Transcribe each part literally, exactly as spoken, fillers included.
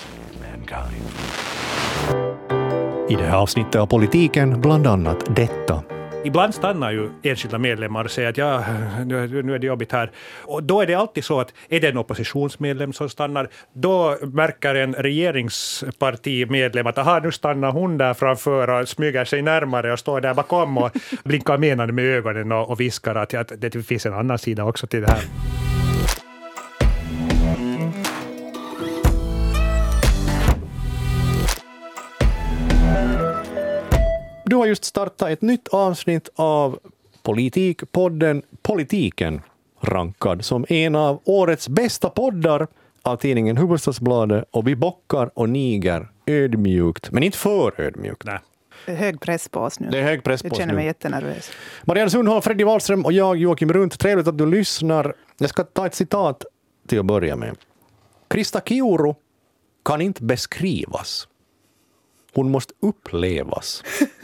mankind. I det här avsnittet av politiken bland annat detta. Ibland stannar ju enskilda medlemmar och säger att ja, nu är det jobbigt här. Och då är det alltid så att är det en oppositionsmedlem som stannar, då märker en regeringspartimedlem att aha, nu stannar hon där framför och smyger sig närmare och står där bakom och blinkar menande med ögonen och, och viskar att, att det finns en annan sida också till det här. Du har just startat ett nytt avsnitt av Politikpodden Politiken, rankad som en av årets bästa poddar av tidningen Hufvudstadsbladet, och vi bockar och niger ödmjukt, men inte för ödmjukt. Nej. Det är hög press på oss nu. Det är hög press på jag oss känner mig nu. jättenervös. Marianne Sundholm, Freddy Wahlström och jag, Joakim Runt. Trevligt att du lyssnar. Jag ska ta ett citat till att börja med. Krista Kiuru kan inte beskrivas. Hon måste upplevas.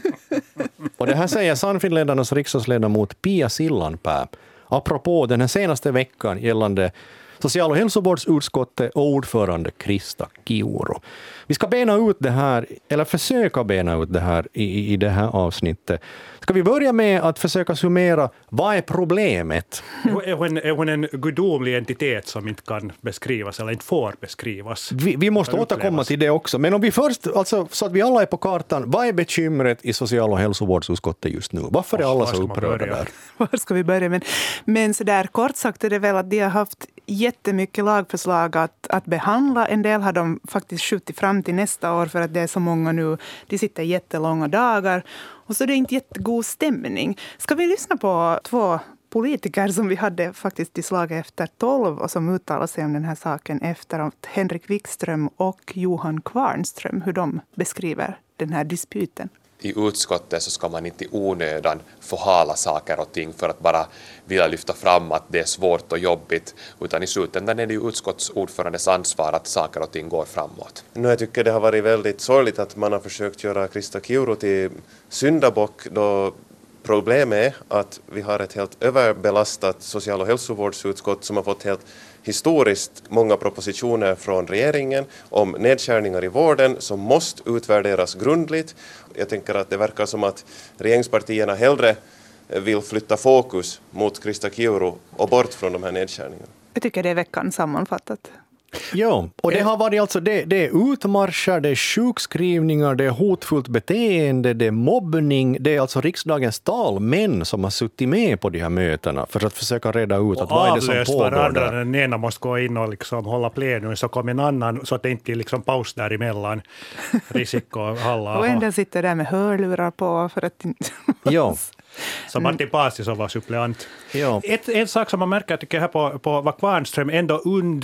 Och det här säger Sannfinländarnas riksdagsledamot Pia Sillanpää apropå den här senaste veckan gällande social- och hälsovårdsutskottet och ordförande Krista Kiuru. Vi ska bena ut det här, eller försöka bena ut det här i, i det här avsnittet. Ska vi börja med att försöka summera, vad är problemet? Är hon, är hon en gudomlig entitet som inte kan beskrivas eller inte får beskrivas? Vi, vi måste Upplevas. återkomma till det också. Men om vi först, alltså, så att vi alla är på kartan, vad är bekymret i social- och hälsovårdsutskottet just nu? Varför är alla så upprörda där? Var ska vi börja? Men, men så där kort sagt är det väl att de har haft jättemycket lagförslag att, att behandla. En del har de faktiskt skjutit fram till nästa år för att det är så många nu. De sitter jättelånga dagar. Och så är det inte jättegod stämning. Ska vi lyssna på två politiker som vi hade faktiskt i slaget efter tolv och som uttalar sig om den här saken efter att Henrik Wikström och Johan Kvarnström, hur de beskriver den här disputen. I utskottet så ska man inte i onödan förhala saker och ting för att bara vilja lyfta fram att det är svårt och jobbigt, utan i slutändan är det ju utskottsordförandes ansvar att saker och ting går framåt. Nu jag tycker det har varit väldigt sorgligt att man har försökt göra Krista Kiuru till syndabock, då problemet är att vi har ett helt överbelastat social- och hälsovårdsutskott som har fått helt historiskt många propositioner från regeringen om nedskärningar i vården som måste utvärderas grundligt. Jag tänker att det verkar som att regeringspartierna hellre vill flytta fokus mot Krista Kiuru och bort från de här nedskärningarna. Jag tycker det är veckan sammanfattat. Ja, och det har varit alltså, det, det är utmarscher, det är sjukskrivningar, det är hotfullt beteende, det är mobbning, det är alltså riksdagens talmän som har suttit med på de här mötena för att försöka reda ut att vad är det som pågår varandra. där. Den ena måste gå in och liksom hålla plenum, så kommer en annan så att det inte är liksom paus däremellan. Risiko och Halla. Och en del sitter där med hörlurar på för att inte... Ja. Så Martin Paasi som var suppleant. Ja. Ett, en sak som man märker tycker jag här på, på vad Kvarnström ändå und,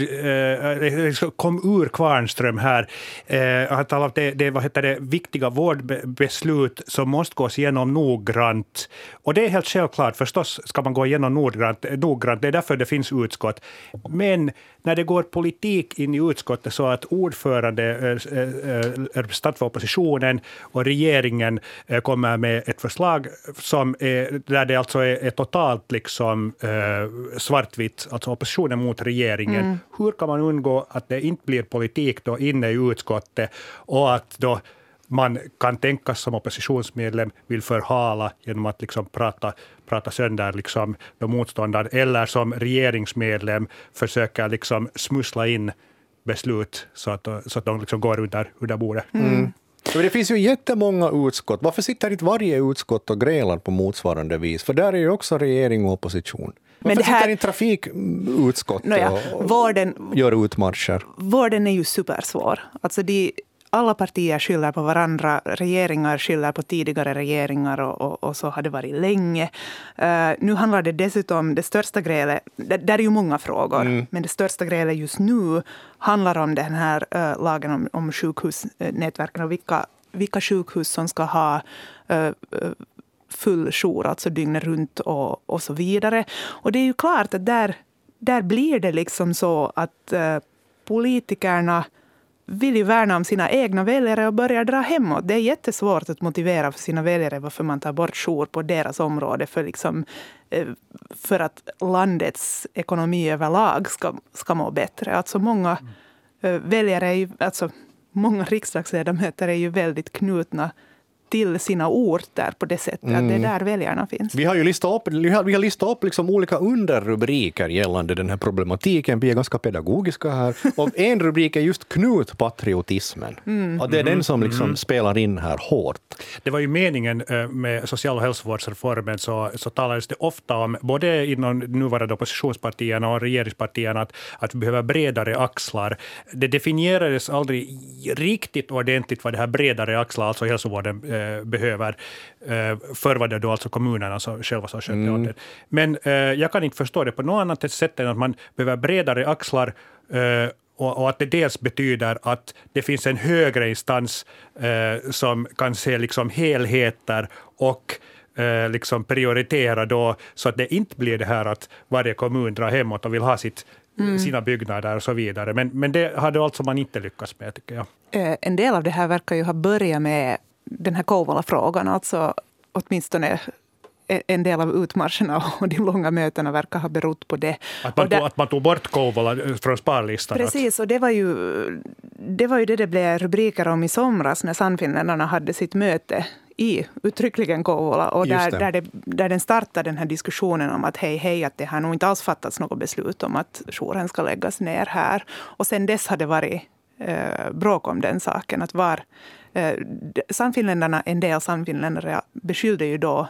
eh, kom ur Kvarnström här. Eh, han talade om det, det, vad heter det, viktiga vårdbeslut som måste gås igenom noggrant. Och det är helt självklart, förstås ska man gå igenom noggrant, noggrant. Det är därför det finns utskott. Men när det går politik in i utskottet så att ordförande, representant för oppositionen och regeringen kommer med ett förslag som är, där det alltså är, är totalt liksom eh, svartvitt, alltså oppositionen mot regeringen. Mm. Hur kan man undgå att det inte blir politik då inne i utskottet och att då man kan tänka som oppositionsmedlem vill förhala genom att liksom prata, prata sönder liksom de motståndare, eller som regeringsmedlem försöka liksom smussla in beslut så att, så att de liksom går under, under bordet. Mm. Så det finns ju jättemånga utskott. Varför sitter inte varje utskott och grälar på motsvarande vis? För där är ju också regering och opposition. Varför Men det här... sitter inte trafikutskott Nåja, och vården... gör utmarscher? Vården är ju supersvår. Alltså de... Alla partier skyller på varandra, regeringar skyller på tidigare regeringar och, och, och så har det varit länge. Uh, nu handlar det dessutom, det största grälet, det, där är ju många frågor, mm. men det största grälet just nu handlar om den här uh, lagen om, om sjukhusnätverken och vilka, vilka sjukhus som ska ha uh, full jour, alltså dygnet runt och, och så vidare. Och det är ju klart att där, där blir det liksom så att uh, politikerna vill ju värna om sina egna väljare och börjar dra hemåt. Det är jättesvårt att motivera för sina väljare varför man tar bort jour på deras område för, liksom, för att landets ekonomi överlag ska, ska må bättre. Alltså många mm. väljare är ju, alltså många riksdagsledamöter är ju väldigt knutna till sina orter på det sättet mm. att det är där väljarna finns. Vi har ju listat upp, vi har, vi har listat upp liksom olika underrubriker gällande den här problematiken. Vi är ganska pedagogiska här. Och en rubrik är just knutpatriotismen. Mm. Och det är den som liksom mm. spelar in här hårt. Det var ju meningen med social- och hälsovårdsreformen så, så talades det ofta om, både inom nuvarande oppositionspartierna och regeringspartierna, att, att vi behöver bredare axlar. Det definierades aldrig riktigt ordentligt vad det här bredare axlar, alltså hälsovården, behöver. Förr var det då alltså kommunerna som själva som skötte mm. åt det. Men eh, jag kan inte förstå det på något annat sätt än att man behöver bredare axlar eh, och, och att det dels betyder att det finns en högre instans eh, som kan se liksom helheter och eh, liksom prioritera då, så att det inte blir det här att varje kommun drar hemåt och vill ha sitt Mm. sina byggnader och så vidare. Men, men det hade alltså man inte lyckats med, tycker jag. En del av det här verkar ju ha börjat med den här Kouvola-frågan. Alltså åtminstone en del av utmarscherna och de långa mötena verkar ha berott på det. Att man, där, tog, att man tog bort Kouvola från sparlistan. Precis, och det var, ju, det var ju det det blev rubriker om i somras när Sannfinländarna hade sitt möte i uttryckligen Kouvola, och där, där, det, där den startade den här diskussionen om att hej, hej, att det har nog inte alls fattats något beslut om att jouren ska läggas ner här. Och sen dess har det varit eh, bråk om den saken. Att var, eh, Sannfinländarna, en del Sannfinländare beskyllde ju då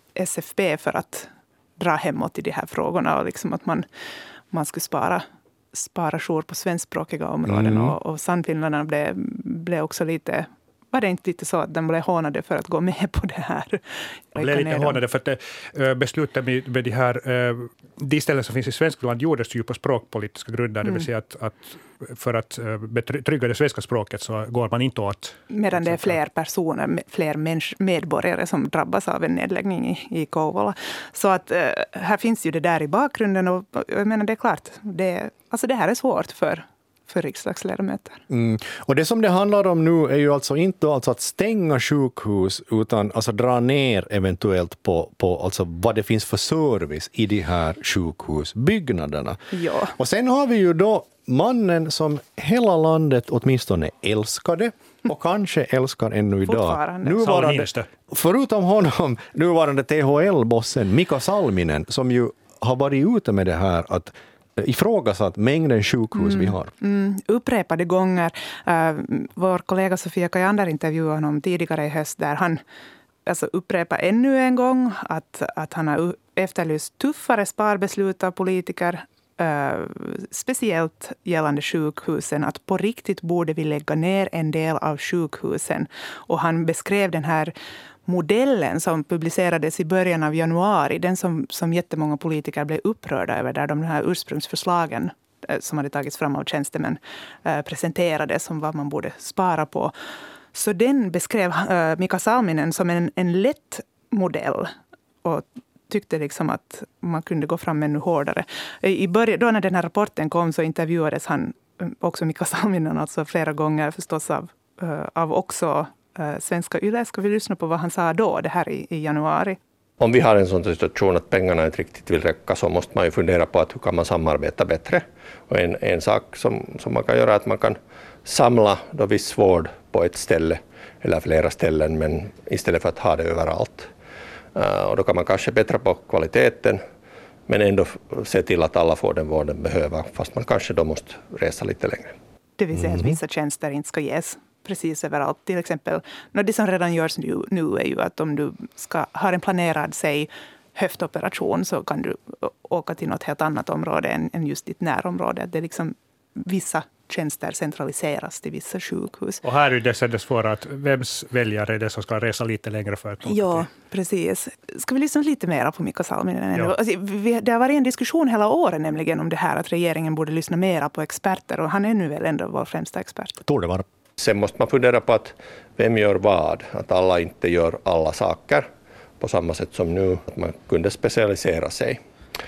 S F P för att dra hemåt i de här frågorna och liksom att man, man skulle spara, spara jour på svenskspråkiga områden. Mm. Och, och Sannfinländarna blev, blev också lite... Var det inte lite så att de blev hånade för att gå med på det här? De blev lite hånade för att äh, beslutet med, med de här äh, de ställen som finns i Svenskland gjordes ju på språkpolitiska grunder. Mm. Det vill säga att, att för att äh, betrygga det svenska språket så går man inte åt... Medan det är fler personer, fler människ- medborgare som drabbas av en nedläggning i, i Kouvola. Så att äh, här finns ju det där i bakgrunden, och jag menar det är klart, det, alltså det här är svårt för för riksdagsledamöter. Mm. Och det som det handlar om nu är ju alltså inte alltså att stänga sjukhus, utan alltså dra ner eventuellt på, på alltså vad det finns för service i de här sjukhusbyggnaderna. Ja. Och sen har vi ju då mannen som hela landet åtminstone älskade och kanske älskar ännu idag. Nuvarande, förutom honom, nuvarande T H L-bossen Mika Salminen, som ju har varit ute med det här att ifrågasatt mängden sjukhus mm. vi har. Mm. Upprepade gånger. Uh, vår kollega Sofia Kajander intervjuade honom tidigare i höst, där han alltså upprepar ännu en gång att, att han har efterlyst tuffare sparbeslut av politiker, uh, speciellt gällande sjukhusen, att på riktigt borde vi lägga ner en del av sjukhusen. Och han beskrev den här modellen som publicerades i början av januari, den som, som jättemånga politiker blev upprörda över, där de här ursprungsförslagen som hade tagits fram av tjänstemän äh, presenterades som vad man borde spara på. Så den beskrev äh, Mika Salminen som en, en lätt modell, och tyckte liksom att man kunde gå fram ännu hårdare. I början, då när den här rapporten kom så intervjuades han också, Mika Salminen, alltså flera gånger förstås av, äh, av också Svenska Yle. Ska vi lyssna på vad han sa då, det här i, i januari? Om vi har en sån situation att pengarna inte riktigt vill räcka, så måste man ju fundera på att hur kan man samarbeta bättre. Och en, en sak som, som man kan göra är att man kan samla då viss vård på ett ställe eller flera ställen, men istället för att ha det överallt. Uh, och då kan man kanske bättra på kvaliteten, men ändå se till att alla får den vård den behöver, fast man kanske då måste resa lite längre. Det vill säga att vissa tjänster inte ska ges precis överallt. Till exempel, det som redan görs nu, nu är ju att om du ska ha en planerad, säg, höftoperation, så kan du åka till något helt annat område än, än just ditt närområde. Det är liksom vissa tjänster centraliseras till vissa sjukhus. Och här är det sen svåra att vems väljare är det som ska resa lite längre för att... Ja, precis. Ska vi lyssna lite mer på Mika Salminen? Ja. Alltså, vi, det har varit en diskussion hela året nämligen om det här, att regeringen borde lyssna mer på experter, och han är nu väl ändå vår främsta expert. Tror det vara. Sen måste man fundera på att vem gör vad, att alla inte gör alla saker på samma sätt som nu, att man kunde specialisera sig.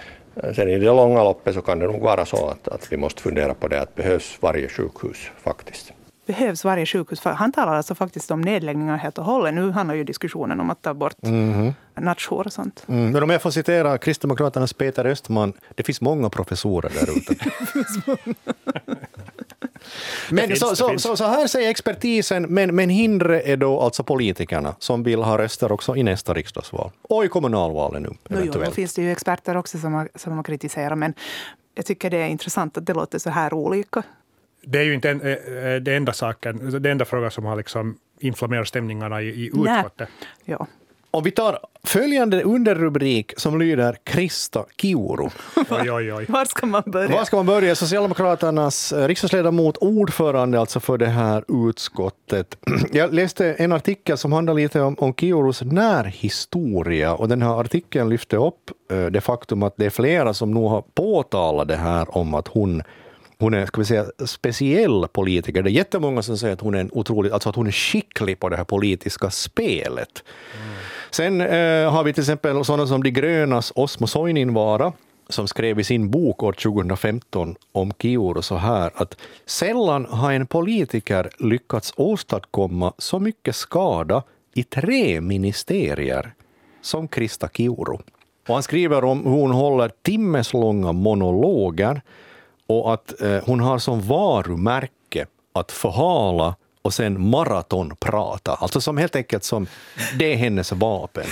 Sen i det långa loppet så kan det nog vara så att, att vi måste fundera på det, att behövs varje sjukhus faktiskt. Behövs varje sjukhus? För han talar alltså faktiskt om nedläggningar helt och hållet. Nu handlar ju diskussionen om att ta bort mm. nattjour och sånt. Mm. Men om jag får citera Kristdemokraternas Peter Östman, det finns många professorer där ute. Men finns, så, det så, finns. så, så här säger expertisen, men, men hindret är då alltså politikerna som vill ha röster också i nästa riksdagsval och i kommunalvalen nu No, jo, eventuellt. då finns det ju experter också som har, som har kritiserat, men jag tycker det är intressant att det låter så här olika. Det är ju inte en, eh, det enda saken, det enda frågan som har liksom inflammerat stämningarna i, i Nej. utskottet. Ja. Och vi tar följande underrubrik som lyder Krista Kiuru. Oj, oj, oj. Var ska man börja? Var ska man börja? Socialdemokraternas riksdagsledamot, ordförande alltså för det här utskottet. Jag läste en artikel som handlar lite om, om Kiurus närhistoria, och den här artikeln lyfte upp det faktum att det är flera som nog har påtalat det här om att hon Hon är, ska vi säga, speciell politiker. Det är jättemånga som säger att hon är en otroligt, alltså att hon är skicklig på det här politiska spelet. Mm. Sen eh, har vi till exempel sådana som De grönas Osmo Soininvaara, som skrev i sin bok år tjugohundrafemton om Kiuru så här att sällan har en politiker lyckats åstadkomma så mycket skada i tre ministerier som Krista Kiuru. Och han skriver om hur hon håller timmeslånga monologer och att eh, hon har som varumärke att förhala och sen maratonprata. Alltså som helt enkelt som det är hennes vapen.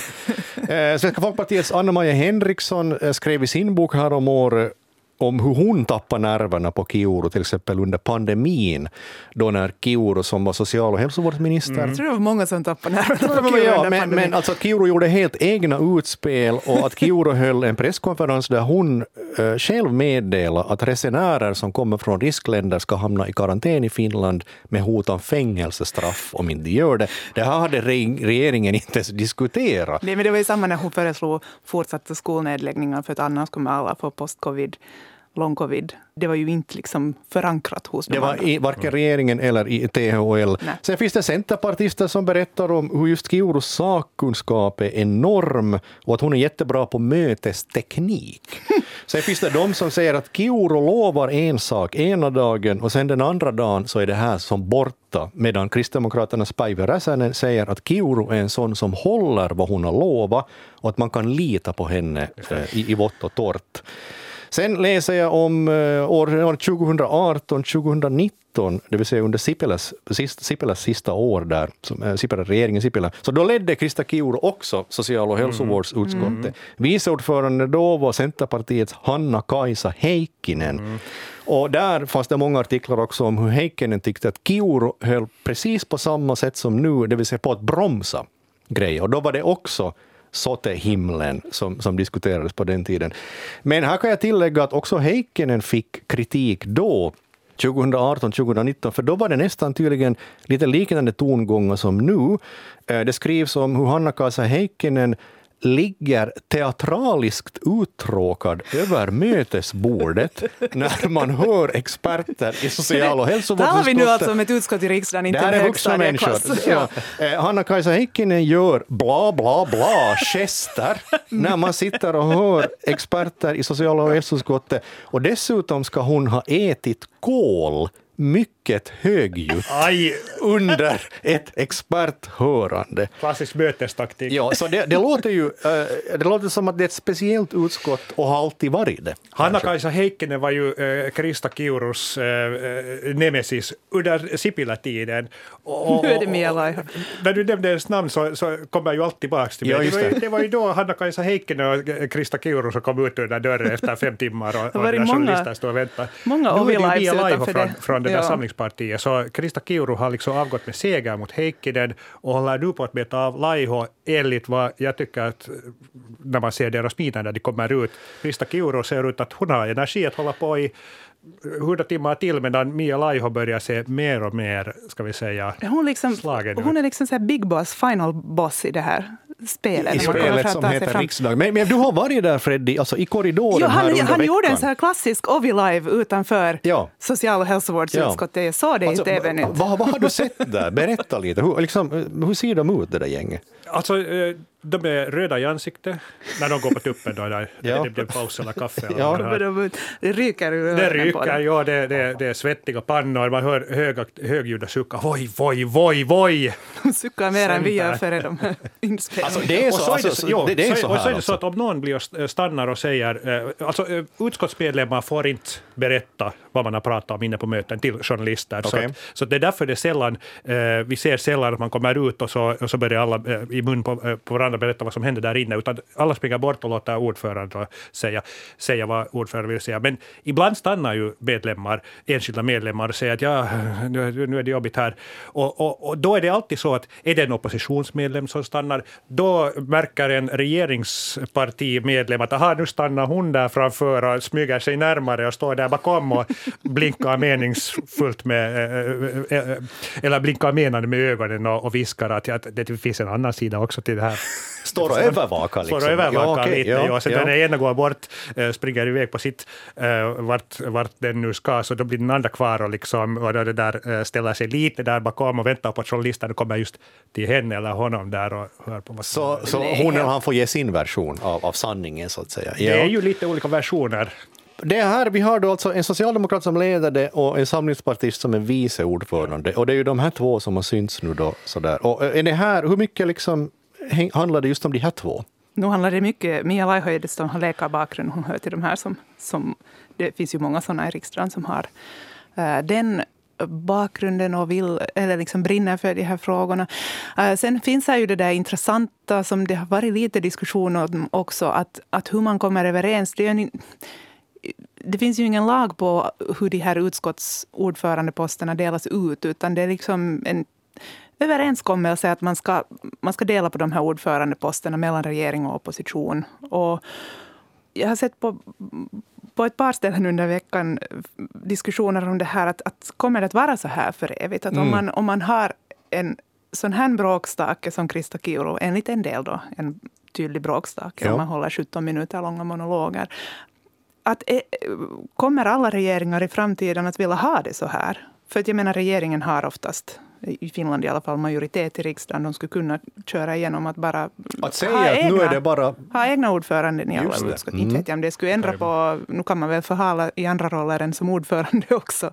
Eh, Svenska Folkpartiets Anna-Maja Henriksson eh, skrev i sin bok här om året om hur hon tappar nerverna på Kiuru, till exempel under pandemin, då när Kiuru som var social- och hälsovårdsminister. Jag tror det var många som tappade nerverna på Kiuru Ja, under men, pandemin. men alltså att Kiuru gjorde helt egna utspel och att Kiuru höll en presskonferens där hon eh, själv meddelade att resenärer som kommer från riskländer ska hamna i karantän i Finland med hot om fängelsestraff om inte gör det. Det här hade re- regeringen inte ens diskuterat. Nej, men det var ju samma när hon föreslog fortsatta skolnedläggningar för att annars kommer alla få post-covid, long-covid. Det var ju inte liksom förankrat hos Det de var andra. i varken regeringen eller i T H L. Nej. Sen finns det centerpartister som berättar om hur just Kiurus sakkunskap är enorm och att hon är jättebra på mötesteknik. Sen finns det de som säger att Kiuru lovar en sak ena dagen och sen den andra dagen så är det här som borta, medan Kristdemokraternas Päivi Räsänen säger att Kiuru är en sån som håller vad hon har lovat och att man kan lita på henne eh, i, i vått och torrt. Sen läser jag om uh, år tjugohundraarton tjugohundranitton, det vill säga under Sipiläs, sist, Sipiläs sista år där, som, äh, Sipilä, regeringen Sipilä. Så då ledde Krista Kiuru också social- och hälsovårdsutskottet. Mm. Viceordförande då var Centerpartiets Hanna-Kaisa Heikkinen. Mm. Och där fanns det många artiklar också om hur Heikkinen tyckte att Kiuru höll precis på samma sätt som nu, det vill säga på att bromsa grejer. Och då var det också sote-himlen som, som diskuterades på den tiden. Men här kan jag tillägga att också Heikkinen fick kritik då, tjugohundraarton tjugohundranitton, för då var det nästan tydligen lite liknande tongångar som nu. Det skrivs om hur Hanna-Kaisa Heikkinen ligger teatraliskt uttråkad över mötesbordet när man hör experter i social- och hälsovårdsutskottet. Där har vi nu alltså om ett utskott i riksdagen, inte en högstadieklass. Ja. Hanna-Kaisa Heikkinen gör bla bla bla gester när man sitter och hör experter i social- och hälsoutskottet. Och dessutom ska hon ha ätit kål mycket högljutt Aj. under ett experthörande. Klassisk mötestaktik. Ja, så det, det låter ju det låter som att det är ett speciellt utskott och har alltid varit det. Hanna-Kaisa Heikkinen var ju äh, Krista Kiurus äh, nemesis under Sipilä-tiden. Och, Nu är det Mia Laiho. När du nämnde ens namn så, så kommer jag ju alltid tillbaka till mig. Ja, det. just Det, var det. ju, det var ju då Hanna-Kaisa Heikkinen och Krista Kiuru som kom ut ur den dörren efter fem timmar och, och var det där många- journalister stod och väntade. många Nu är det ju Ovi-lives Mia Laiho utanför från, det. från det där Ja. samlingspartiet. Så Krista Kiuru har liksom avgått med seger mot Heikkinen och håller nu på att beta av Laiho enligt vad jag tycker att när man ser deras miner när de kommer ut. Krista Kiuru ser ut att hon har energi att hålla på i hundra timmar till, medan Mia Laiho börjar se mer och mer, ska vi säga, Hon, liksom, slagen hon ut. är liksom så här big boss, final boss i det här spelet. I när man kommer spelet fram- som tar sig heter fram. riksdag. Men, men du har varit där, Freddy, alltså i korridoren Jo, här han, under han veckan. gjorde en så här klassisk Ovi-live utanför Ja. social- och hälsovårdsutskottet. Jag såg det Alltså, i T V nu. vad, vad har du sett där? Berätta lite. Hur, liksom, hur ser de ut, det där gänget? Alltså, eh, de är röda i ansiktet när de går på tuppen då, där Ja. det blir paus eller kaffe. Eller Ja. vad det här. De- Det ryker ur Det öronen på ryker, dem. ja, det, det, det är svettiga pannor, man hör höga, högljudda suckar. Voj, voj, voj, voj! De suckar mer än vi gör Sen före de inspelningarna. Alltså, det är Och så, så är det, alltså, jo, det, det är så, så och så här är det så alltså. att om någon blir och stannar och säger, eh, alltså eh, utskottsmedlemmar får inte berätta vad man har pratat om inne på möten till journalister. Så, Okej. att, så det är därför det är sällan, eh, vi ser sällan att man kommer ut och så, och så börjar alla eh, i mun på, eh, på varandra berätta vad som händer där inne, utan alla springer bort och låter ordföranden säga, säga vad ordföranden vill säga. Men ibland stannar ju medlemmar, enskilda medlemmar och säger att ja, nu, nu är det jobbigt här. Och, och, och då är det alltid så att är det en oppositionsmedlem som stannar, då märker en regeringspartimedlem att aha, nu stannar hon där framför och smyger sig närmare och står där bakom och blinkar meningsfullt med, äh, äh, eller blinkar menande med ögonen och, och viskar att, att det finns en annan sida också till det här. Står och övervakar liksom. Står och övervakar Ja, okej, lite. ja, Ja, så ja. den ena går bort, äh, springer iväg på sitt, äh, vart, vart den nu ska, så då blir den andra kvar och, liksom, och då det där, äh, ställer sig lite där bakom och väntar på att journalisten kommer just till henne eller honom där och hör på vad som Så, så hon eller han får ge sin version av, av sanningen så att säga. Ja. Det är ju lite olika versioner. Det här, vi har då alltså en socialdemokrat som leder det och en samlingspartist som är vice ordförande. Och det är ju de här två som har synts nu då. Sådär. Och är det här, hur mycket liksom häng- handlar det just om de här två? Nu handlar det mycket, Mia Laiho Edestam har läkarbakgrund, hon hör till de här som, som det finns ju många sådana i riksdagen som har uh, den bakgrunden och vill, eller liksom brinner för de här frågorna. Uh, sen finns det ju det där intressanta som det har varit lite diskussion om också, att, att hur man kommer överens, det är en, det finns ju ingen lag på hur de här utskottsordförandeposterna delas ut, utan det är liksom en överenskommelse att man ska, man ska dela på de här ordförandeposterna mellan regering och opposition. Och jag har sett på, på ett par ställen under veckan diskussioner om det här, att, att kommer det att vara så här för evigt? Att mm. om, man, om man har en sån här bråkstake som Krista Kiuru, enligt en del då, en tydlig bråkstake, ja. Om man håller sjutton minuter långa monologer, att är, kommer alla regeringar i framtiden att vilja ha det så här? För att jag menar, regeringen har oftast, i Finland i alla fall, majoritet i riksdagen. De skulle kunna köra igenom att bara att säga att egna, nu är det bara ha egna ordföranden i alla utskott. Mm. Inte vet jag om det skulle ändra på, nu kan man väl förhala i andra roller än som ordförande också.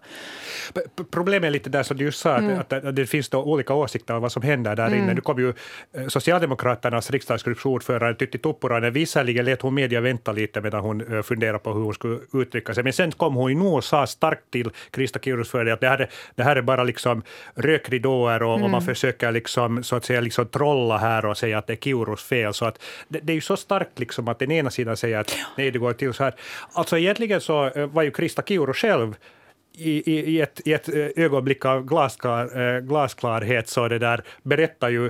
P- problemet är lite där som du sa, mm. att, att det finns då olika åsikter om vad som händer där mm. inne. Nu kom ju Socialdemokraternas riksdagsgruppsordförande Tytti Tuppurainen, visserligen lät hon media vänta lite medan hon funderade på hur hon skulle uttrycka sig. Men sen kom hon nu och sa starkt till Krista Kiurus för det att det här, det här är bara liksom rökridåer och, mm. och man försöker liksom, så att säga, liksom trolla här och säga att det är Kiurus fel. Så att det, det är ju så starkt liksom att den ena sidan säger att nej, det går till så här. Alltså egentligen så var ju Krista Kiuru själv I, i, i, ett, i ett ögonblick av glasklar, glasklarhet så det där berättar ju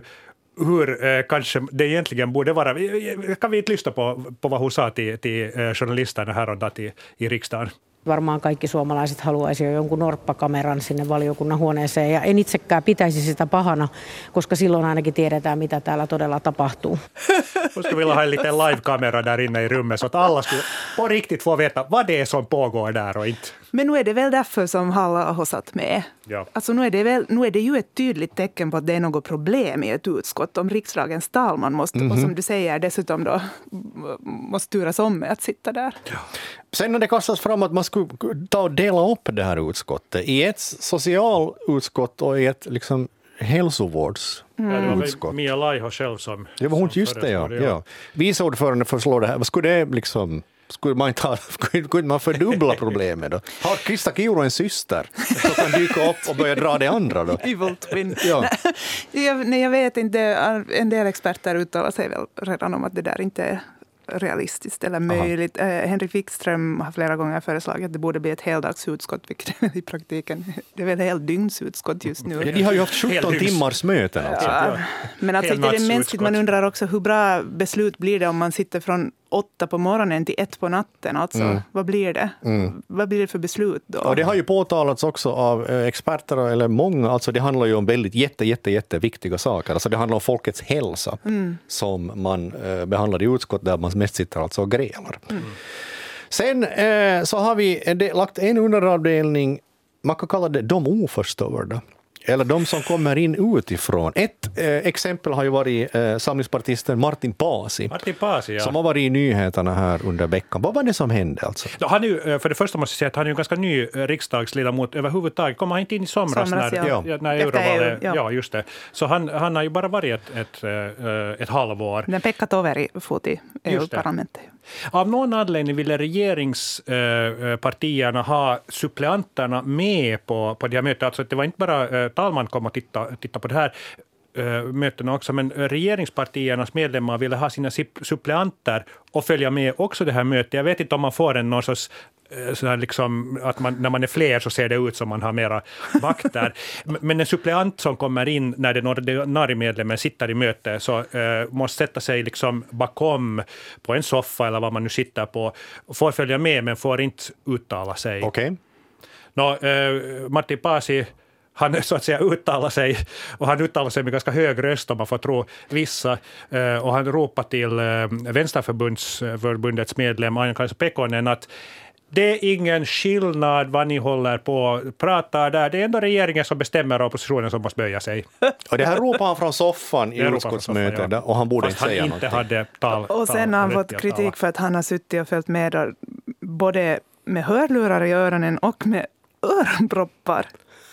hur eh, kanske det egentligen borde vara. Kan vi inte lyssna på, på vad hon sa till, till eh, journalisterna här och där i, i riksdagen? Varmaan kaikki suomalaiset haluaisi jo jonkun norppakameran sinne valiokunnan huoneeseen ja en itsekään pitäisi sitä pahana, koska silloin ainakin tiedetään, mitä täällä todella tapahtuu. Jag skulle vilja ha en liten live-kamera där inne i rummet så att alla skulle på riktigt få veta vad det är som pågår där och inte. Men nu är det väl därför som Halla har satt med. Ja. Alltså nu är, det väl, nu är det ju ett tydligt tecken på att det är något problem i ett utskott. Om riksdagens talman måste, mm-hmm. och som du säger, dessutom då måste turas om med att sitta där. Ja. Sen när det kastas fram att man skulle ta och dela upp det här utskottet i ett socialutskott och i ett liksom hälsovårdsutskott. Mm. Ja, det var väl Mia Laiho själv som... Det var hon just det, ja. ja. Vice ordförande förslår det här. Vad skulle det liksom... Skulle man, ta, skulle man fördubbla problemet då? Har Krista Kiuru en syster som kan dyka upp och börja dra det andra då? Evil twin. Ja. Nej, jag, nej, jag vet inte. En del experter uttalar sig väl redan om att det där inte är realistiskt eller möjligt. Eh, Henrik Wikström har flera gånger föreslagit att det borde bli ett heldagsutskott, vilket i praktiken det är väl ett heldyngsutskott just nu. Ja, de har ju haft sjutton timmars möten alltså. Ja, men alltså, det är mänskligt. Man undrar också hur bra beslut blir det om man sitter från åtta på morgonen till ett på natten. Alltså, mm. vad blir det? Mm. Vad blir det för beslut då? Och det har ju påtalats också av experter, eller många, alltså det handlar ju om väldigt jätte, jätte, jätte viktiga saker. Alltså det handlar om folkets hälsa mm. som man eh, behandlar i utskott där man mest sitter alltså och grälar. Mm. Sen eh, så har vi det, lagt en underavdelning, man kan kalla det de oförstörda. eller de som kommer in utifrån. Ett eh, exempel har ju varit eh, samlingspartisten Martin Paasi, Martin Paasi, ja. som har varit i nyheterna här under veckan. Vad var det som hände alltså? Ja, han är ju, för det första måste jag säga att han är en ganska ny riksdagsledamot överhuvudtaget. Kommer han inte in i somras, somras när, ja. Ja, när Efter eurovalet, E U, ja. ja just det. Så han, han har ju bara varit ett, ett, ett, ett halvår. Den Pekka Toveri fot i E U-parlamentet. Av någon anledning ville regeringspartierna ha suppleanterna med på, på det här mötet. Alltså det var inte bara eh, talman kom och titta, titta på det här eh, mötena också, men regeringspartiernas medlemmar ville ha sina suppleanter och följa med också det här mötet. Jag vet inte om man får en någon sorts så här liksom, att man, när man är fler så ser det ut som man har mera makt där. Men en suppleant som kommer in när den ordinarie medlemmen sitter i möte så eh, måste sätta sig liksom bakom på en soffa eller vad man nu sitter på och får följa med men får inte uttala sig. Okej. Okay. Nå, eh, Martin Paasi, han så att säga uttalar sig och han uttalar sig med ganska hög röst om man får tro vissa eh, och han ropar till eh, Vänsterförbundets medlem Aino-Kaisa Pekonen att det är ingen skillnad vad ni håller på att prata där. Det är ändå regeringen som bestämmer och oppositionen som måste böja sig. Och det här ropar han från soffan i utskottsmötet ja. Och han borde Fast inte säga han inte någonting. Hade tal, och sen har han fått kritik för att han har suttit och följt med där, både med hörlurar i öronen och med öronproppar.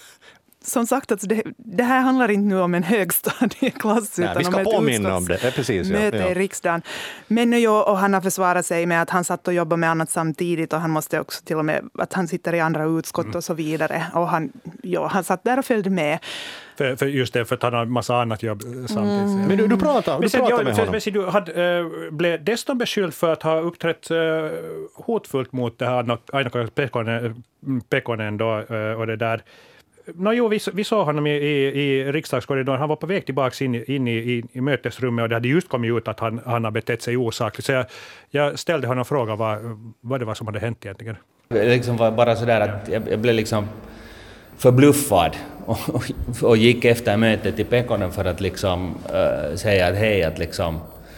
Som sagt, alltså det, det här handlar inte nu om en högstadieklass Nej, utan om ett påminna om det. Ja, precis, ja. möte ja. i riksdagen. Men nu, och han har försvarat sig med att han satt och jobbade med annat samtidigt och han måste också till och med att han sitter i andra utskott mm. och så vidare. Och han, ja, han satt där och följde med. För, för just det, för att han har en massa annat jobb samtidigt. Mm. Men du, du pratar, du sen, pratar jag, med för, honom. Men, du hade, äh, blev dessutom beskylld för att ha uppträtt äh, hotfullt mot det här Aino-Kaisa Pekonen, Pekonen då, äh, och det där. No, jo, vi, vi såg honom i, i, i riksdagskorridoren. Han var på väg tillbaka in, in i, i, i mötesrummet och det hade just kommit ut att han, han har betett sig osakligt. Så jag, jag ställde honom frågan vad, vad det var som hade hänt egentligen. Det liksom var bara så där att jag, jag blev liksom förbluffad och, och, och gick efter mötet till Pekonen för att liksom äh, säga att hej, att liksom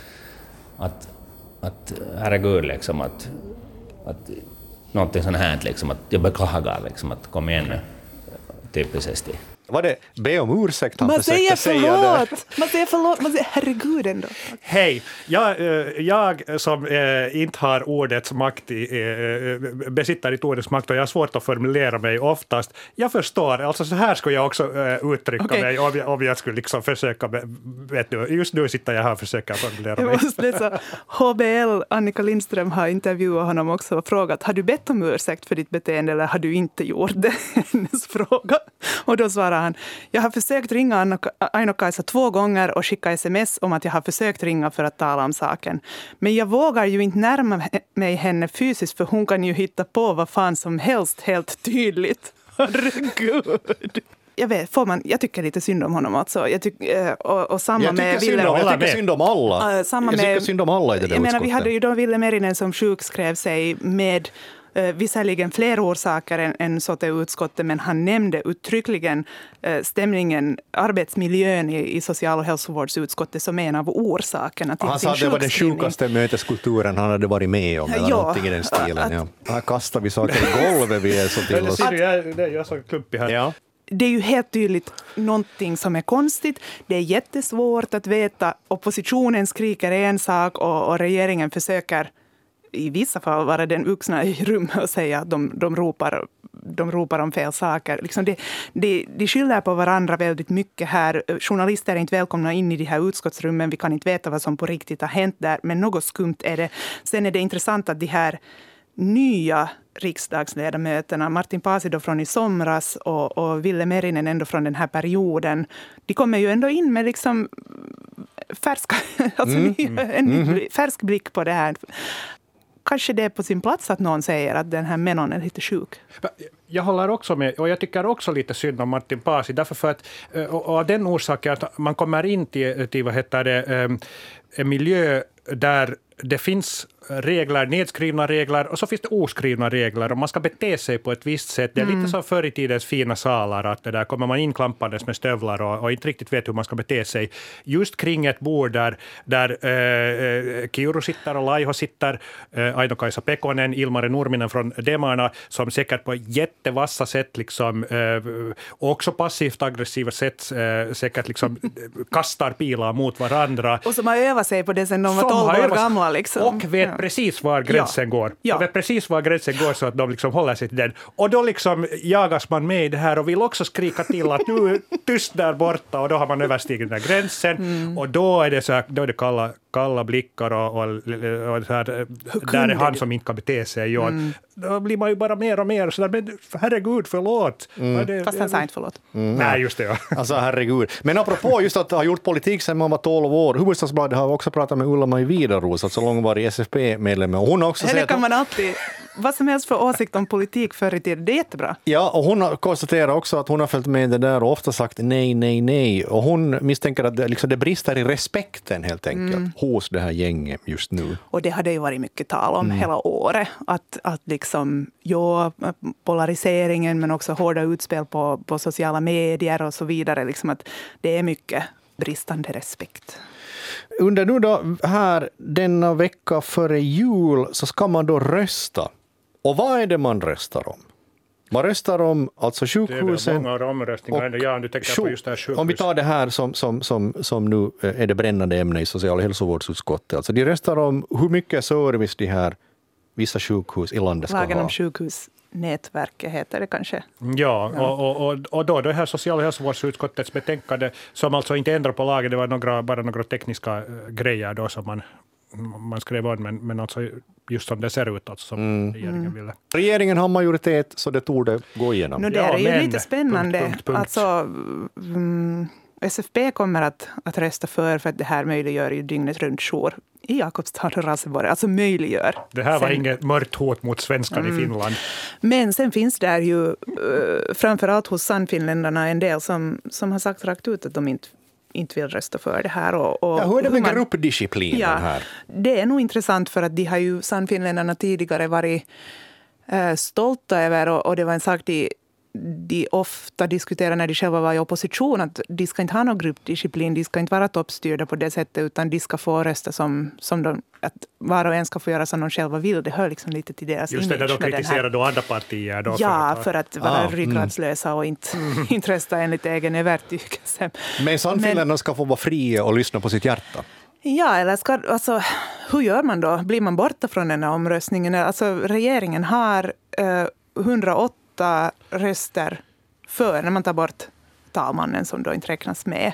att, att herregud liksom att, att någonting sånt här liksom att jag beklagar liksom att kom igen nu. Typiskt. Var det be om ursäkt han man försökte säger säga förlåt. där? Man säger förlåt. Man säger herregud ändå. Hej, jag, jag som äh, inte har ordets makt, i, äh, besitter inte ordets makt och jag har svårt att formulera mig oftast. Jag förstår, alltså så här skulle jag också äh, uttrycka okay. mig om jag, om jag skulle liksom försöka, vet du, just nu sitter jag här och försöker formulera mig. Jag måste läsa. H B L, Annika Lindström har intervjuat honom också och frågat, har du bett om ursäkt för ditt beteende eller har du inte gjort det? Hennes fråga. Och då svarar han, jag har försökt ringa Aino-Kaisa två gånger och skicka sms om att jag har försökt ringa för att tala om saken. Men jag vågar ju inte närma mig henne fysiskt för hon kan ju hitta på vad fan som helst helt tydligt. Herregud. Jag vet, får man, jag tycker lite synd om honom alltså. Jag tycker, och, och samma jag med tycker synd om, jag tycker synd om alla. Uh, samma jag tycker med, synd om alla i det där jag menar, utskottet. vi hade ju då Ville Merinen som sjukskrev sig med Uh, visserligen fler orsaker än, än så till utskottet, men han nämnde uttryckligen uh, stämningen, arbetsmiljön i, i social- och hälsovårdsutskottet som en av orsakerna till han sin sa att det var den sjukaste möteskulturen han hade varit med om, eller ja, någonting i den stilen. Att, ja. Här kastar vi saker i golvet, vi är så till oss. Jag, jag är så klumpig här. Ja. Det är ju helt tydligt någonting som är konstigt. Det är jättesvårt att veta. Oppositionen skriker en sak och, och regeringen försöker i vissa fall vara den vuxna i rummet och säga att de, de, ropar, de ropar om fel saker. Liksom det, det, de skyller på varandra väldigt mycket här. Journalister är inte välkomna in i de här utskottsrummen. Vi kan inte veta vad som på riktigt har hänt där. Men något skumt är det. Sen är det intressant att de här nya riksdagsledamöterna, Martin Paasi då från i somras och, och Ville Merinen ändå från den här perioden, de kommer ju ändå in med liksom färska, alltså mm, ny, en mm. färsk blick på det här. Kanske det är på sin plats att någon säger att den här Menon är lite sjuk. Jag håller också med, och jag tycker också lite synd om Martin Paasi, därför för att, och av den orsaken att man kommer in till, till vad heter det, en miljö där det finns regler, nedskrivna regler och så finns det oskrivna regler och man ska bete sig på ett visst sätt. Det är mm. lite som förr i tidens fina salar att det där kommer man inklampandes med stövlar och, och inte riktigt vet hur man ska bete sig. Just kring ett bord där, där eh, Kiuru sitter och Laiho sitter, eh, Aino-Kaisa Pekonen, Ilmari Nurminen från Demarna som säkert på jättevassa sätt liksom, eh, också passivt aggressiva sätt eh, säkert liksom kastar pilar mot varandra. Och som har övat sig på det sen de var tolv år gamla. Liksom. Och vet ja. precis var gränsen ja. går. Ja. Och vet precis var gränsen går så att de liksom håller sig till den. Och då liksom jagas man med i det här och vill också skrika till att nu är tyst där borta och då har man överstigit den här gränsen mm. och då är det, så här, då är det kalla, kalla blickar och, och, och så här, där är han som inte kan bete sig. Mm. Då blir man ju bara mer och mer så där, men herregud, förlåt. Mm. Det, Fast han sa inte förlåt. Mm. Nej, just det. Ja. Alltså herregud. Men apropå just att ha gjort politik sedan man var tolv år, Hufvudstadsbladet har också pratat med Ulla-Maj Vidaros, alltså långvarig S F P-medlem. Och hon har också Eller kan man alltid, vad som helst för åsikt om politik förr i tiden, det är jättebra. Ja, och hon har konstaterat också att hon har följt med det där och ofta sagt nej, nej, nej. Och hon misstänker att det, liksom, det brister i respekten helt enkelt mm. hos det här gänget just nu. Och det hade ju varit mycket tal om mm. hela året. Att, att liksom, ja, polariseringen men också hårda utspel på, på sociala medier och så vidare. Liksom att det är mycket bristande respekt. Under nu då här denna vecka före jul så ska man då rösta. Och vad är det man röstar om? Man röstar om alltså sjukhusen. Det är många omröstningar. Ja, du tänker på just det här sjukhus. Om vi tar det här som, som, som, som nu är det brännande ämne i social- och hälsovårdsutskottet. Alltså de röstar om hur mycket service de här vissa sjukhus i landet ska Lagen ha. om sjukhusnätverket heter det kanske. Ja, ja. Och, och, och då det här social- och hälsovårdsutskottets betänkande som alltså inte ändrar på lagen, det var några, bara några tekniska grejer då som man man skrev on, men, men alltså just som det ser ut alltså, som mm. regeringen ville. Regeringen har majoritet så det tog det gå igenom. No, det är ja, ju lite spännande. Punkt, punkt, punkt. Alltså, mm, S F P kommer att, att rösta för för att det här möjliggör ju dygnet runt jour i Jakobstad och Raseborg. Alltså möjliggör. Det här var sen, inget mörkt hot mot svenskan mm. i Finland. Men sen finns det ju uh, framförallt hos sannfinländarna en del som, som har sagt rakt ut att de inte inte vill rösta för det här. Och, och ja, hur är det med man, gruppdisciplinen ja, här? Det är nog intressant för att de har ju sannfinländarna tidigare varit äh, stolta över och, och det var en sak de, de ofta diskuterar när de själva var i opposition att de ska inte ha någon gruppdisciplin, de ska inte vara toppstyrda på det sättet utan de ska få rösta som, som de, att var och en ska få göra som de själva vill. Det hör liksom lite till deras just image. Just det, då kritiserar då andra partier. Då ja, för att, för att vara ah, ryggradslösa mm. och inte, mm. inte rösta enligt egen övertygelse. Men sannfinländarna ska få vara fria och lyssna på sitt hjärta. Ja, eller ska, alltså, hur gör man då? Blir man borta från den här omröstningen? Alltså, regeringen har eh, hundraåtta röster för när man tar bort talmannen som då inte räknas med.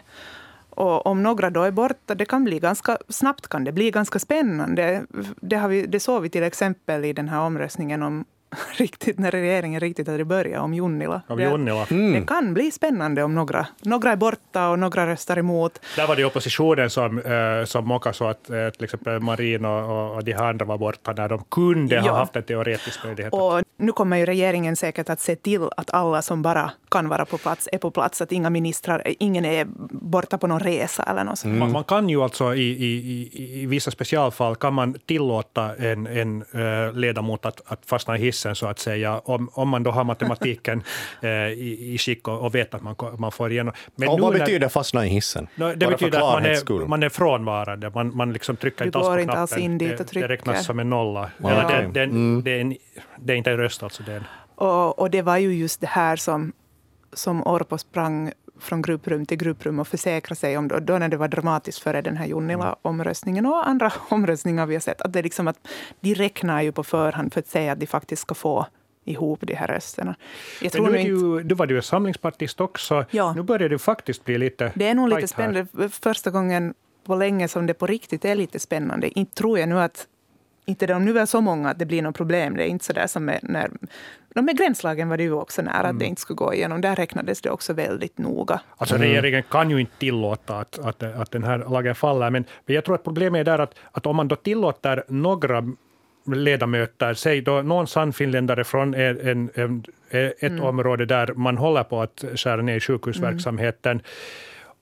Och om några då är borta, det kan bli ganska snabbt kan det bli ganska spännande. Det, har vi, det såg vi till exempel i den här omröstningen om riktigt, när regeringen riktigt hade börjat om Junnila. Om Junnila. Det, mm. det kan bli spännande om några, några är borta och några röstar emot. Där var det oppositionen som, äh, som mockade så att äh, till exempel Marin och, och de andra var borta när de kunde ja. ha haft en teoretisk möjlighet. Och nu kommer ju regeringen säkert att se till att alla som bara kan vara på plats är på plats, att inga ministrar, ingen är borta på någon resa eller något sånt. Mm. Man, man kan ju alltså i, i, i, i vissa specialfall kan man tillåta en, en uh, ledamot att, att fastna i hissen så att säga, om, om man då har matematiken eh, i, i skick och, och vet att man, man får igenom. Men och vad betyder fastna i hissen? No, det bara betyder att man är, man är frånvarande, man, man liksom trycker inte alls på knappen. Alls in dit och det, det räknas som en nolla. Ja. Eller det, det, mm. det, är en, det är inte en röst alltså. Det är en. Och, och det var ju just det här som, som Orpo sprang från grupprum till grupprum och försäkra sig om då, då när det var dramatiskt före den här Junnila-omröstningen och andra omröstningar vi har sett. Att det liksom att de räknar ju på förhand för att säga att de faktiskt ska få ihop de här rösterna. Jag tror Men nu, inte... du, du var du samlingspartist också. Ja. Nu börjar det faktiskt bli lite det är nog lite spännande. Här. Första gången på länge som det på riktigt är lite spännande. Inte tror jag nu att inte de nu är så många att det blir något problem. Det är inte så där som med, när, de med gränslagen var det ju också nära mm. att det inte skulle gå igenom. Där räknades det också väldigt noga. Alltså mm. regeringen kan ju inte tillåta att, att, att den här lagen faller. Men jag tror att problemet är där att, att om man då tillåter några ledamöter, säg då någon sannfinländare från en, en, en, ett mm. område där man håller på att skära ner i sjukhusverksamheten. Mm.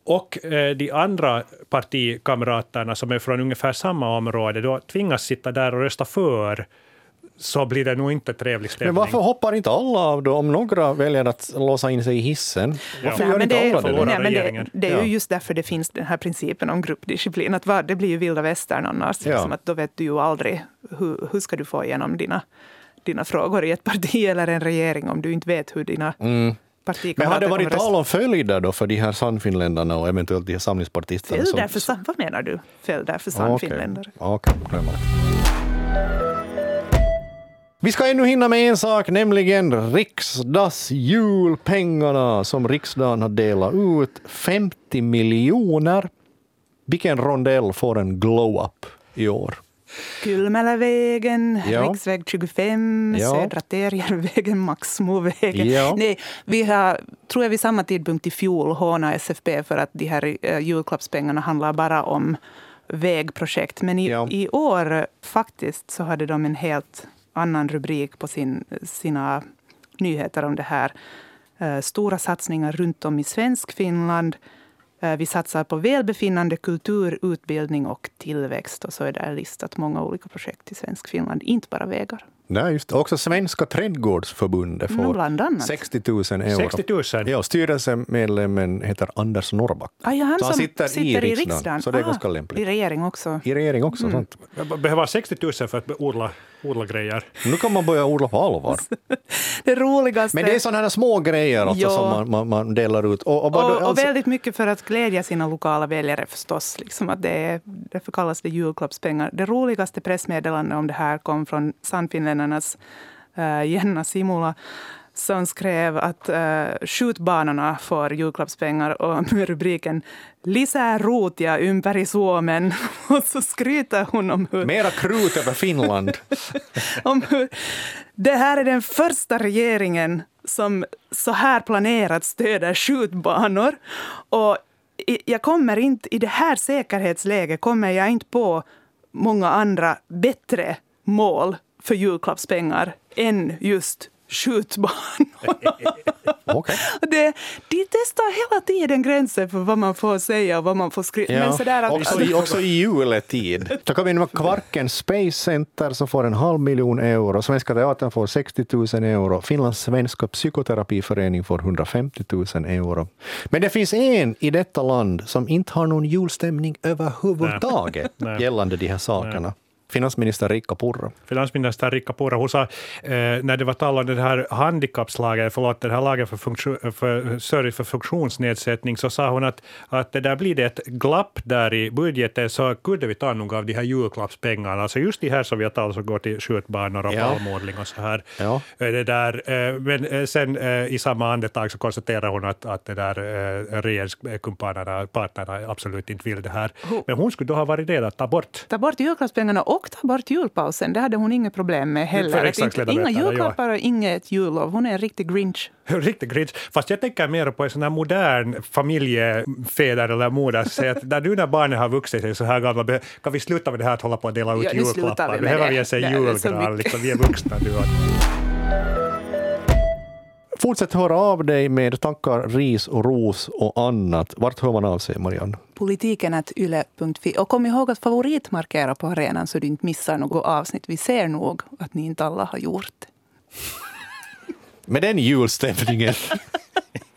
och eh, de andra partikamraterna som är från ungefär samma område då tvingas sitta där och rösta för, så blir det nog inte trevlig stämning. Men varför hoppar inte alla av då? Om några väljer att låsa in sig i hissen, varför ja, gör inte det, alla det? Nej, men det, det är ju ja. just därför det finns den här principen om gruppdisciplin. Att var, det blir ju vilda västern annars. Ja. Liksom att då vet du ju aldrig hur, hur ska du få igenom dina, dina frågor i ett parti eller en regering om du inte vet hur dina mm. partikamrater Men har det varit kommer tal om följder då för de här sannfinländarna och eventuellt de här samlingspartisterna? Följder för sam... Vad menar du? Följder för sannfinländare? Okej, okay. okay. Vi ska ännu hinna med en sak, nämligen riksdagsjulpengarna som riksdagen har delat ut. femtio miljoner. Vilken rondell får en glow-up i år? Kulmälävägen, ja. riksväg tjugofem, ja. Södra Terriervägen, Maxmovägen. Ja. Nej, vi har, tror jag vid samma tidpunkt i fjol håna S F P för att de här uh, julklappspengarna handlar bara om vägprojekt. Men i, ja. i år faktiskt så hade de en helt annan rubrik på sin, sina nyheter om det här. Uh, stora satsningar runt om i svensk Finland. Uh, vi satsar på välbefinnande, kultur, utbildning och tillväxt. Och så är det listat många olika projekt i svensk Finland, inte bara vägar. Nej, just också Svenska trädgårdsförbundet får mm, sextio tusen euro. sextio tusen? Ja, styrelsemedlemmen heter Anders Norrback. Ah, ja, han så han som sitter, sitter i, i riksdagen, riksdagen. så det är ah, ganska lämpligt. I regering också. I regering också, mm. sånt. Jag behöver sextio tusen för att odla, odla grejer. Nu kan man börja odla på allvar. Det roligaste... Men det är sådana här små grejer alltså, ja. som man, man, man delar ut. Och, och, och, alltså... och väldigt mycket för att glädja sina lokala väljare förstås. Liksom att det är, därför kallas det julklappspengar. Det roligaste pressmeddelandet om det här kom från Sannfinländarnas uh, Jenna Simula som skrev att uh, skjutbanorna får julklappspengar och med rubriken Lisää ruutia ympäri Suomen. Och så skryter hon om hur... Mera krut över Finland. om hur det här är den första regeringen som så här planerat stöder skjutbanor. Och jag kommer inte, i det här säkerhetsläget kommer jag inte på många andra bättre mål för julklappspengar än just skjutbanor. Okay. Det, de testar hela tiden gränser för vad man får säga och vad man får skriva. Ja, Men sådär att, också, i, också i juletid. Så kan vi med Kvarken Space Center som får en halv miljon euro. Svenska Teatern får sextio tusen euro. Finlands svenska psykoterapiförening får hundrafemtio tusen euro. Men det finns en i detta land som inte har någon julstämning överhuvudtaget Nej. gällande de här sakerna. Nej. Finansminister Riikka Purra. Finansminister Riikka Purra, hon sa eh, när det var tal om den här handikappslagen, förlåt, den här lagen för, funktion, för service för funktionsnedsättning, så sa hon att, att det där blir det ett glapp där i budgeten, så kunde vi ta någon av de här julklappspengarna. Alltså just de här som vi har talat som går till skjutbanor och ja. palmådling och så här. Ja. Det där, eh, men sen eh, i samma andetag så konstaterar hon att, att det där eh, regeringskumpanerna, partnerna absolut inte vill det här. Men hon skulle då ha varit det att ta bort. Ta bort julklappspengarna och ta bort julpausen. Det hade hon inga problem med heller. Inte, inga julklappar och inget jullov. Hon är en riktig grinch. Riktig grinch. Fast jag tänker mer på en sån här modern familjefäder eller moder. Så att där du när barnen har vuxit sig så här gamla, kan vi sluta med det här att hålla på att dela ut ja, julklappar? Vi behöver vi en sån julgran. Liksom, vi är vuxna nu. Fortsätt höra av dig med tankar, ris och ros och annat. Vart hör man av sig, Marianne? Politiken at yle punkt fi. Och kom ihåg att favoritmarkera på arenan så du inte missar något avsnitt. Vi ser nog att ni inte alla har gjort det. Med den julstämningen